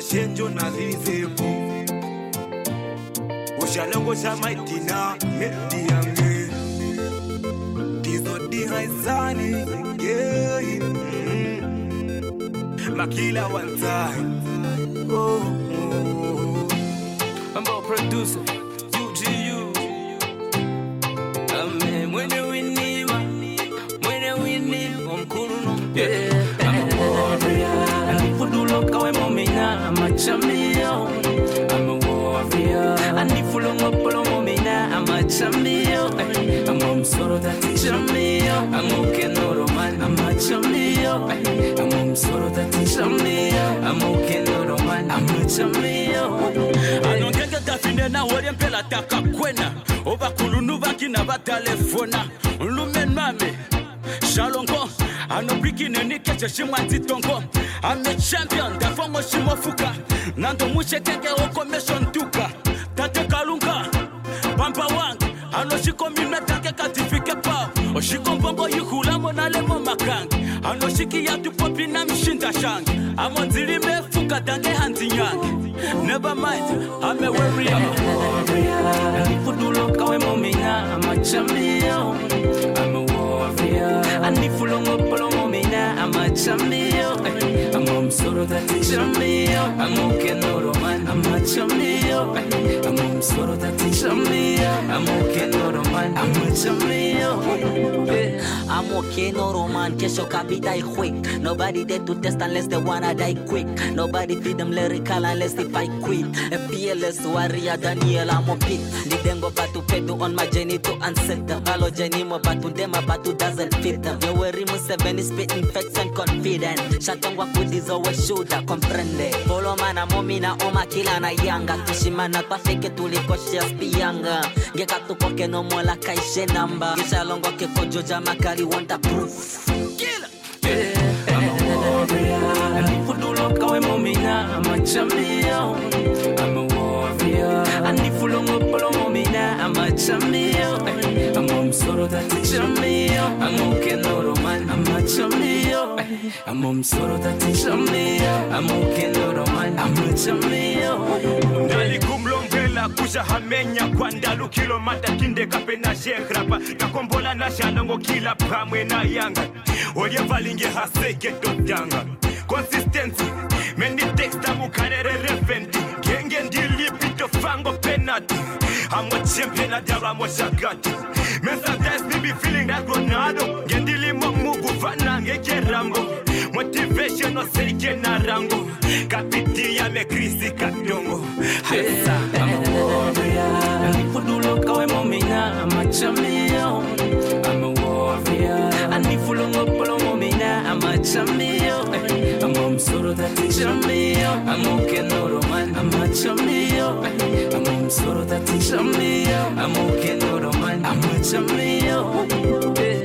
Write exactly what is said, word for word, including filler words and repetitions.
mashenjo na rizepo Ushalongo shamaitina mediange Tizo diraizani yeah mm. Makila one time oh, oh. I'm a producer U G U Ame mwene winiwa Mwene winiwa Mkuru no yeah I'm a warrior Anifudulo kawe momina I'm a champion I'm a warrior Anifulo ngopolo momina I'm a champion I'm a msoro dati champion I'm a kenoro man I'm a champion I'm a msoro dati champion I'm a kenoro man I'm a champion Anongenge tafinde na wole mpela taka kwena Oba kulunu baki na batalefona Lumen mame Shalongo Ano bikine ni keche shimwa titongo I'm a champion Dafongo shimofuka Nando mushe keke oko meshon tuka Tate kalunga Pampa wang Ano shiko mina take katifike pao Oshiko mbongo yuhula mona lemo makang Ano shiki ya tupopi na mshinda shang Amo zili mefuka dange hanzi nyang Never mind, I'm a warrior I'm a warrior Anifudulo kawe momina I'm a champion I'm a warrior Anifulo ngopolo momina I'm a champion I'm a msoro dati champion I'm a kenoro man I'm a champion I'm a msoro dati champion I'm a kenoro man I'm a champion I'm okay, no roman, kesho kapi die quick. Nobody there to test unless they wanna die quick. Nobody feed them lyrical unless they fight quit. A fearless warrior, Daniel, I'm a pit. Nidengo batu pedu on my journey to unset them. Halo jenimo batu dem batu doesn't fit them. Yo worry mu seven is spitting facts and confident. Shatongwa kudis always shooter, comprende. Follow mana momina oma kila na yanga. Tushimana twafeke tulikoshia spiyanga. Ngeka tukoke no mola kaishe namba. Kisha longo ke kojo jamakari want a proof. Killer. Yeah. I'm a warrior. Anifudulo kawe momina I'm a champion. I'm a warrior. Anifulo ngopolo momina I'm a champion. I'm a msoro dati champion. I'm a kenoro man I'm a champion. I'm a msoro dati champion. I'm a kenoro man I'm a champion. Nali kumlombela kusha hamenya kwa ndalu kilomata kinde kapena shekrapa Kakombola na shalongo kila pamwe na yanga Oye valinge haseke dotanga Consistency Meni texta mukarere refenti Genge ndili pito fango penalty I'm a champion adara I'm a shagati Men sometimes me be feeling like Ronaldo Gendili mo mugu vanange kerambo Motivation no serike na rango Kapiti ya me krisi katongo Hesa I'm a warrior Anifudulo kawe momina I'm a champion I'm a warrior Anifulo ngopolo momina I'm a champion I'm a msoro dati champion I'm a kenoro man I'm a champion I'm a msoro dati champion I'm a kenoro man I'm a champion